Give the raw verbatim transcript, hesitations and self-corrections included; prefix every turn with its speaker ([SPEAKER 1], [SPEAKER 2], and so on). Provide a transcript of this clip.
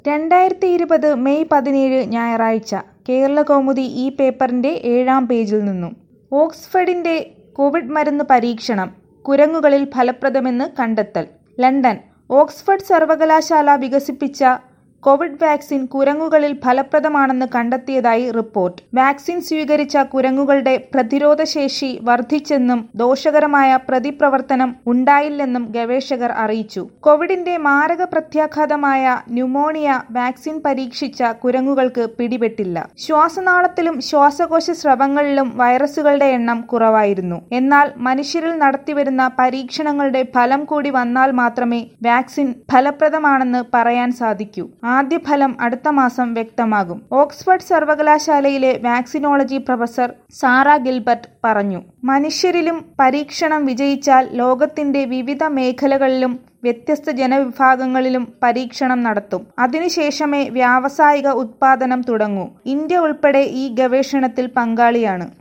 [SPEAKER 1] രണ്ടായിരത്തി ഇരുപത് മെയ് പതിനേഴ് ഞായറാഴ്ച കേരളകൗമുദി ഈ പേപ്പറിന്റെ ഏഴാം പേജിൽ നിന്നും ഓക്സ്ഫഡിന്റെ കോവിഡ് മരുന്ന് പരീക്ഷണം കുരങ്ങുകളിൽ ഫലപ്രദമെന്ന് കണ്ടെത്തൽ. ലണ്ടൻ ഓക്സ്ഫഡ് സർവകലാശാല വികസിപ്പിച്ച കോവിഡ് വാക്സിൻ കുരങ്ങുകളിൽ ഫലപ്രദമാണെന്ന് കണ്ടെത്തിയതായി റിപ്പോർട്ട്. വാക്സിൻ സ്വീകരിച്ച കുരങ്ങുകളുടെ പ്രതിരോധശേഷി വർദ്ധിച്ചെന്നും ദോഷകരമായ പ്രതിപ്രവർത്തനം ഉണ്ടായില്ലെന്നും ഗവേഷകർ അറിയിച്ചു. കോവിഡിന്റെ മാരക പ്രത്യാഘാതമായ ന്യൂമോണിയ വാക്സിൻ പരീക്ഷിച്ച കുരങ്ങുകൾക്ക് പിടിപെട്ടില്ല. ശ്വാസനാളത്തിലും ശ്വാസകോശ സ്രവങ്ങളിലും വൈറസുകളുടെ എണ്ണം കുറവായിരുന്നു. എന്നാൽ മനുഷ്യരിൽ നടത്തിവരുന്ന പരീക്ഷണങ്ങളുടെ ഫലം കൂടി വന്നാൽ മാത്രമേ വാക്സിൻ ഫലപ്രദമാണെന്ന് പറയാൻ സാധിക്കൂ. ആദ്യ ഫലം അടുത്ത മാസം വ്യക്തമാകും. ഓക്സ്ഫഡ് സർവകലാശാലയിലെ വാക്സിനോളജി പ്രൊഫസർ സാറ ഗിൽബർട്ട് പറഞ്ഞു. മനുഷ്യരിലും പരീക്ഷണം വിജയിച്ചാൽ ലോകത്തിന്റെ വിവിധ മേഖലകളിലും വ്യത്യസ്ത ജനവിഭാഗങ്ങളിലും പരീക്ഷണം നടത്തും. അതിനുശേഷമേ വ്യാവസായിക ഉത്പാദനം തുടങ്ങൂ. ഇന്ത്യ ഉൾപ്പെടെ ഈ ഗവേഷണത്തിൽ പങ്കാളിയാണ്.